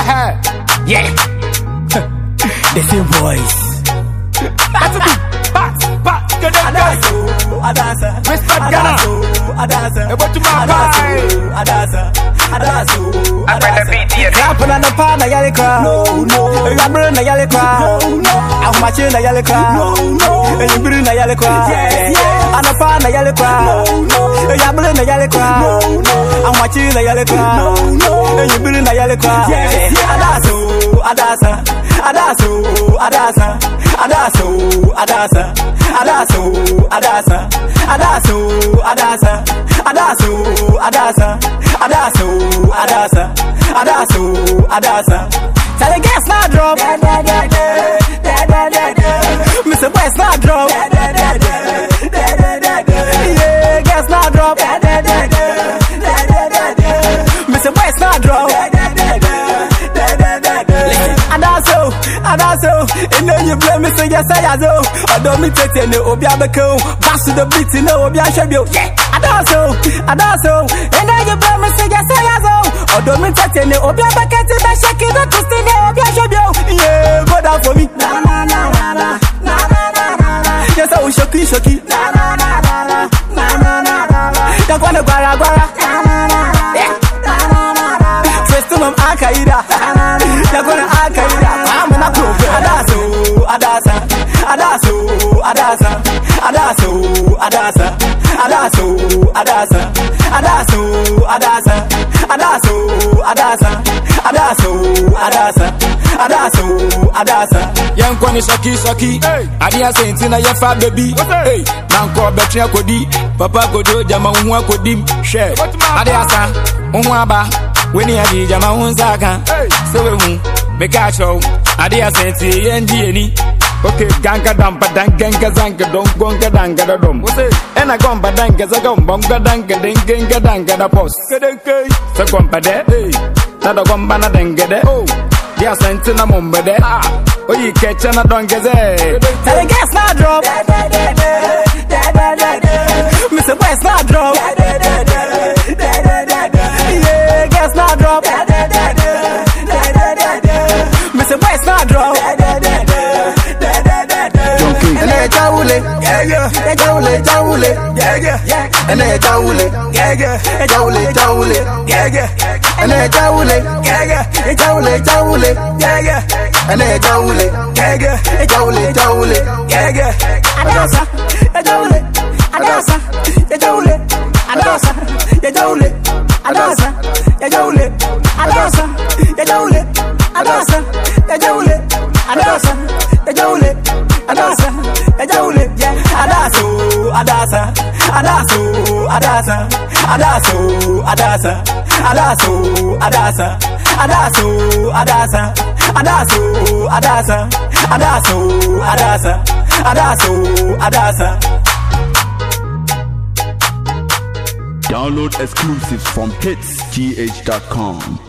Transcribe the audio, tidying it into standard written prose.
Yeah. The same voice. Adasa, Mr. Ghana, Adasa, Rapping on the pan, I yell cry. No, Rapping, I yell cry. I'm matching, I yell cry. No, and you bring, I yell cry. On the pan, I yell cry. No, Rapping, I yell cry. I'm matching, I yell cry. No, and you bring, I yell cry. Adasa, Adasa, Adasa, Adasa, Adasa, Adasa, Adasa, Adasa, Adasa, Adasa, Adasa, Adasa, Adasa, Adasa, Adasa. Tell the gas not drop. Mr. West not drop. Yeah, gas not drop. Mr. West not drop. Adaso, and then you blame me, say yes, I do. I don't mean to tell you, Obiabako, bass to the beat, you know, Obiashabio. Yeah, Adaso, and then you blame me, say yes, I do. I don't mean to tell you, Obiabaka, that's shaking the Christina, Obiashabio. Yeah, go down for me. Yes, I will shocky. Don't want to guara. First of all, Akaida. You're gonna Akaida. Adasa. Young Kwani Saki. Adia Saintina, your fat baby. Hey, Nanko Betria Kodi, Papa Godo, Jama Kodim, share. Adiasa, Umwaba, Winnie Adi, Jama Unzaka. So, Bekacho, Adia Sainti, and okay, Ganka Dampa, Danka Zanka, don't gonka Danka Dom. And I gone Badanka Zagom, Bonga Danka, Denka Danka, the post. So, Compade, not a Gombana Dengade. Oh, yeah, Sentina Mumbade. Oh, you catch and I don't get it. Tell the gas not drop. Mr. West not drop. Yeah, gas not drop. Mr. West not drop. And they Jaule, and they Jaule, and they Adasa. Download exclusives from hitsgh.com.